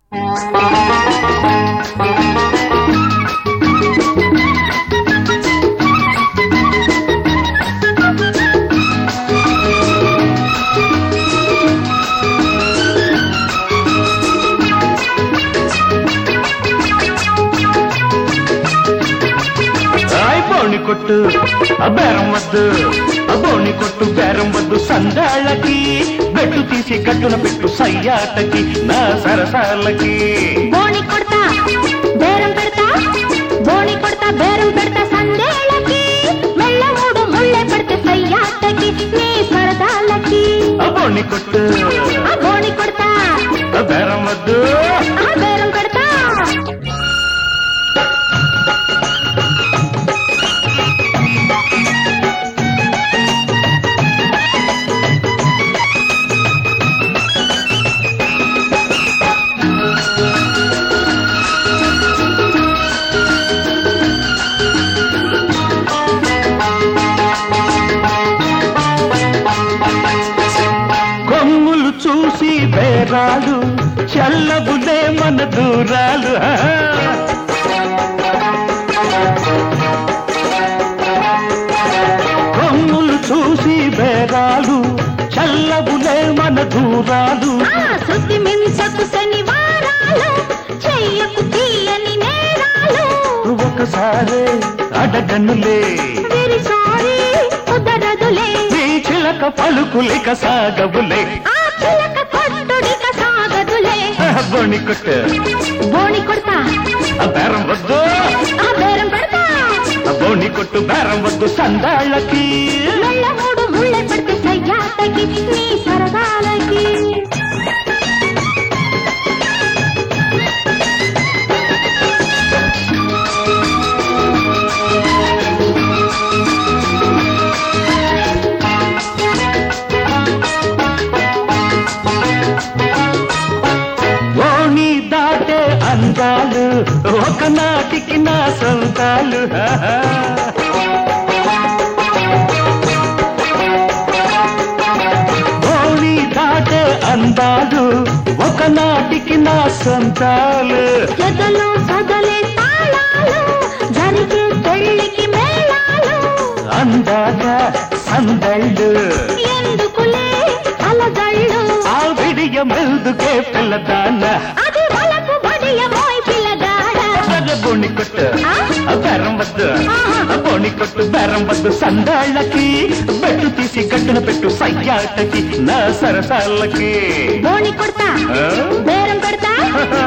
కొట్టు బేరం వద్దు బోని కొట్టు బేరం వద్దు సందాళ్ళకి బెట్టు తీసి కట్టున పెట్టు సయ్యాటకి నా సరసాలకి బోని కొడతా బేరం పెడతా బోని కొడతా బేరం పెడతా సందేళ్ళకి మెల్ల మూడు ముళ్ళే పెడితే సయ్యాటకి నీ సరదాలకి బోని కొట్టు బోని కొడతా బేరం వద్దు బేరం పెడతా చూసి బేరాలు చల్లబులే మన దూరాలు కొమ్ములు చూసి బేరాలు చల్లబులే మన దూరాలు శృతి మించకు శనివారాలు చెయ్యకు తీయని నేరాలు ఒకసారి అడగనులే సారీ కుదరదులే నీ చిలక పలుకులిక సాగబులే బోని కొట్టు బోని కొడతా బేరం వద్దు బేరం పెడతా బోని కొట్టు బేరం వద్దు సందాళ్ళకి మెల్ల మూడు ముళ్ళే పెడితే సయ్యాటకి నీ సరదాలకి అందాలు ఒకనాటికి నా సొంతాలు ఓణి దాటే అందాలు ఒకనాటికి నా సొంతాలు ఎదలో సదలే తాళాలు జరిగే పెళ్ళికి మేళాలు అందాక సందళ్ళు ఎందుకులే అలజళ్ళు ఆ విడియ మెల్దుకే పిల్లదాన్న బోని కొట్టు బేరం వద్దు బోని కొట్టు బేరం వద్దు సందాళ్ళకి బెట్టు తీసి కట్టున పెట్టు సయ్యాటకి నా సరసాలకి బోని కొడతా బేరం పెడతా